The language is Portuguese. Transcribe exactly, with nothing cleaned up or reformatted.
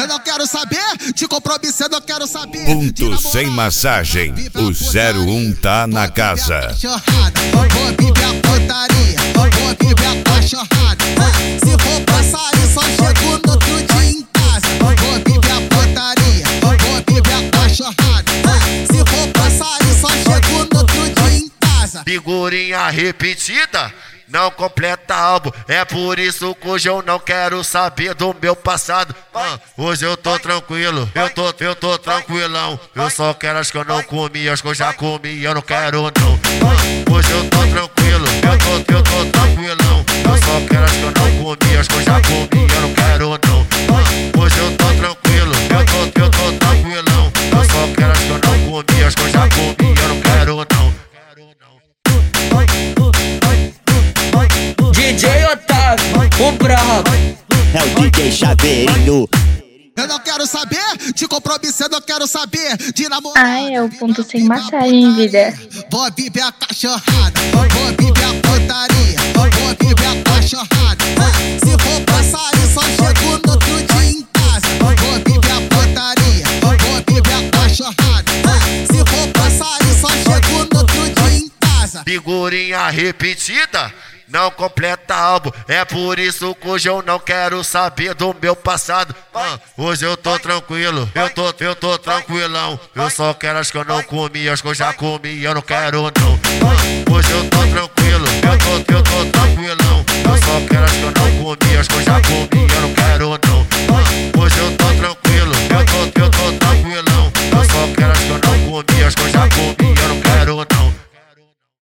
Eu não quero saber de compromisso, eu não quero saber. Ponto sem massagem, o zero um tá na casa. Vou viver a putaria, vou viver a cachorrada. Se for pra sair, só chego no outro dia em casa. Vou viver a putaria, vou viver a cachorrada. Se for pra sair, só chego no outro dia em casa. Figurinha repetida não completa álbum, é por isso que hoje eu não quero saber do meu passado. Ah, hoje eu tô tranquilo, eu tô, eu tô tranquilão. Eu só quero as que eu não comi, as que eu já comi, eu não quero não. Ah, hoje eu tô tranquilo, eu tô, eu tô tranquilão. Eu só quero as que eu não comi, as que eu já comi, eu não quero não. Ah, hoje eu tô tranquilo, eu tô, eu tô tranquilão. Eu só quero as que eu não comi, as que eu já comi, eu não quero não. D J Otávio, o brabo. É o D J Chaveirinho. Eu não quero saber de compromisso, eu não quero saber de namorar. Ai, é o ponto sem massagem, vida. Vou viver a cachorrada, vou viver a putaria, vou viver a cachorrada. Se for pra sair, só chego no outro dia em casa. Vou viver a putaria, vou viver a cachorrada. Se for pra sair, só chego no outro dia em casa. Figurinha repetida não completa álbum, é por isso que hoje eu não quero saber do meu passado. Ah, hoje eu tô tranquilo, eu tô, eu tô tranquilão. Eu só quero as que eu não comi, as que eu já comi, eu não quero não. Ah, hoje eu tô tranquilo.